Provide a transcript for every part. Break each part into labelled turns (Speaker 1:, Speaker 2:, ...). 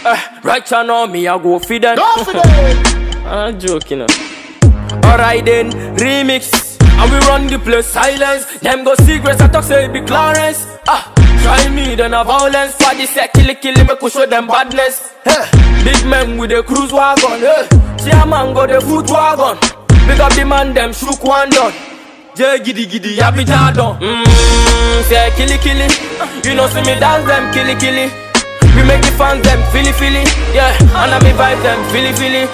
Speaker 1: Right now, me I go feed them.
Speaker 2: Go for them.
Speaker 1: I'm joking. Alright then, remix. And we run the place silence. Them go secrets, I talk say it be Clarence. Try me, then a violence. Party say kill it, make we show them badness. Big men with the cruise wagon. Chairman go the foot wagon. Big up the man, them shook one done. J giddy giddy, happy jadon. Say kill it. You know see me dance them, kill it. We make the fans them feely, yeah. And I me vibe them feely.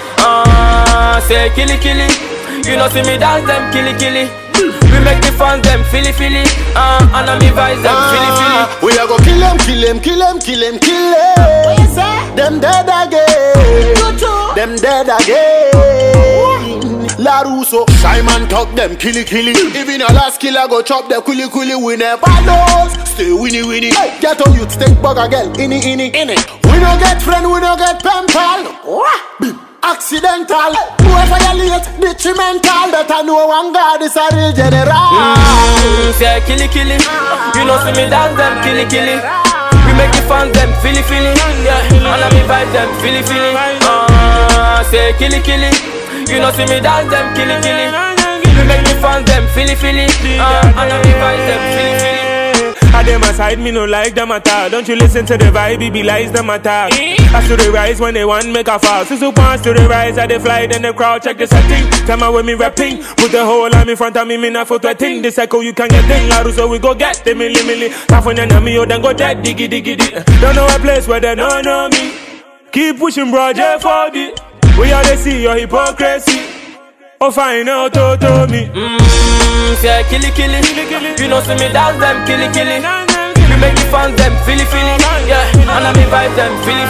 Speaker 1: Say kill it. You know see me dance them, kill it. We make the fans them feely, and I me vibe them feely.
Speaker 2: We a go kill them.
Speaker 3: What you say?
Speaker 2: Them dead again.
Speaker 3: You too.
Speaker 2: Them dead again. La Russo, Simon talk them kill it. Even a last killer go chop them quilly. We never lose. Stay winnie. Get on youth, take bug a girl. Inni. We no get friend, we no get pen pal. Accidental. Whoever you late, detrimental. Better know one God is a real general.
Speaker 1: Say kill it. You know see me dance them kill it. We make the fans them feely, yeah. And I me vibe them feely. Say kill it. You know see me dance them kill it. We make the fans them feely, and I me vibe them feely.
Speaker 4: I them aside, me no like them attack. Don't you listen to the vibe, it be lies them attack. As to the rise when they want make a fall. So pants to the rise, I they fly, then the crowd check the setting. Tell me when me rapping, put the whole arm in front of me, me not for thing. This echo you can get thing, La Russo we go get the milli. California na me, then go dead, diggy. Don't know a place where they don't know me. Keep pushing bro, J4D. We are they see your hypocrisy. Oh fine, oh to me.
Speaker 1: Say kill it. You know see me dance them kill it. We make the fans them feely, yeah. And I me vibe them feely.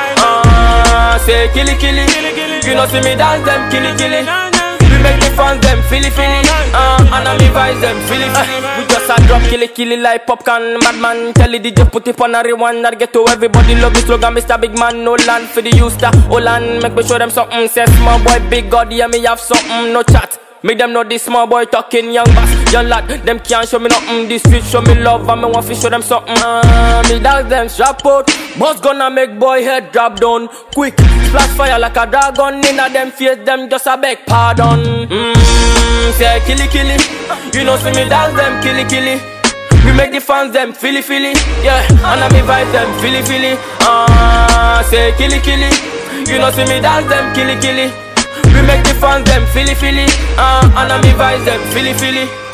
Speaker 1: Say kill it. You know see me dance them kill it. We make the fans them feely, and I me vibe them feely. We just a drop kill it like popcorn. Madman tell the DJ put it on a rewind. I get to everybody love the slogan Mr. Big Man. No land for the youth that Holland. Make me show them something. Say small boy big God, yeah me have something. No chat. Make them know this small boy talking young bass, young lad. Them can't show me nothing. This street show me love and me want to show them something. Me dance them strap out. Boss gonna make boy head drop down quick. Splash fire like a dragon. Inna them face them just a beg pardon. Say kill it. You know see me dance them kill it. We make the fans them feely, yeah. And I me vibe them feely. Say kill it. You know see me dance them kill it. We make the fans them feely, and I me vibe them feely.